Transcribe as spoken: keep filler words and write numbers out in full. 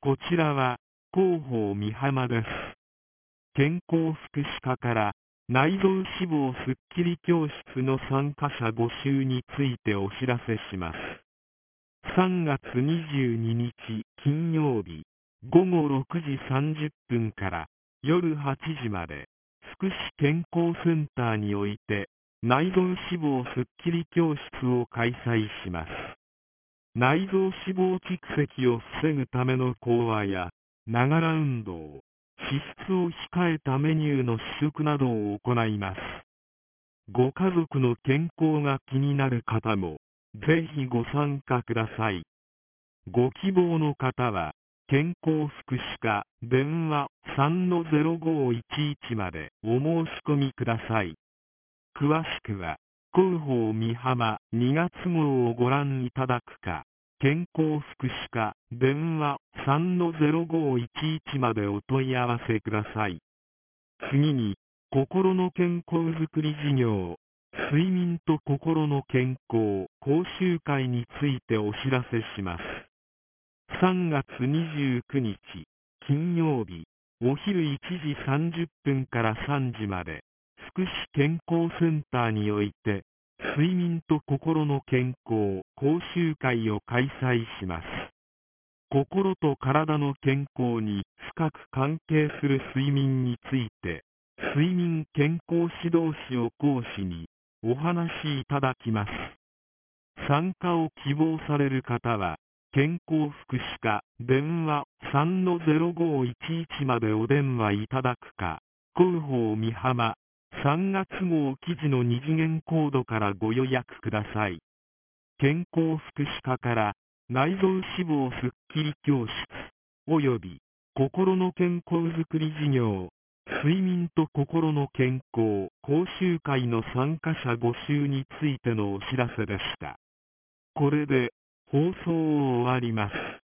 こちらは、広報美浜です。健康福祉課から、内臓脂肪スッキリ教室の参加者募集についてお知らせします。さんがつにじゅうににち金曜日、ごごろくじさんじゅっぷんから夜はちじまで、福祉健康センターにおいて、内臓脂肪スッキリ教室を開催します。内臓脂肪蓄積を防ぐための講話や、ながら運動、脂質を控えたメニューの試食などを行います。ご家族の健康が気になる方も、ぜひご参加ください。ご希望の方は、健康福祉課電話 さんのゼロごいちいち までお申し込みください。詳しくは、広報美浜にがつ号をご覧いただくか、健康福祉課電話 さんのゼロごいちいち までお問い合わせください。次に、心の健康づくり事業、睡眠と心の健康講習会についてお知らせします。さんがつにじゅうくにち金曜日、お昼いちじさんじゅっぷんからさんじまで、福祉健康センターにおいて、睡眠と心の健康講習会を開催します。心と体の健康に深く関係する睡眠について、睡眠健康指導士を講師にお話しいただきます。参加を希望される方は、健康福祉課電話 さんのゼロごいちいち までお電話いただくか、広報美浜さんがつ号記事の二次元コードからご予約ください。健康福祉課から内臓脂肪スッキリ教室および心の健康づくり事業、睡眠と心の健康講習会の参加者募集についてのお知らせでした。これで放送を終わります。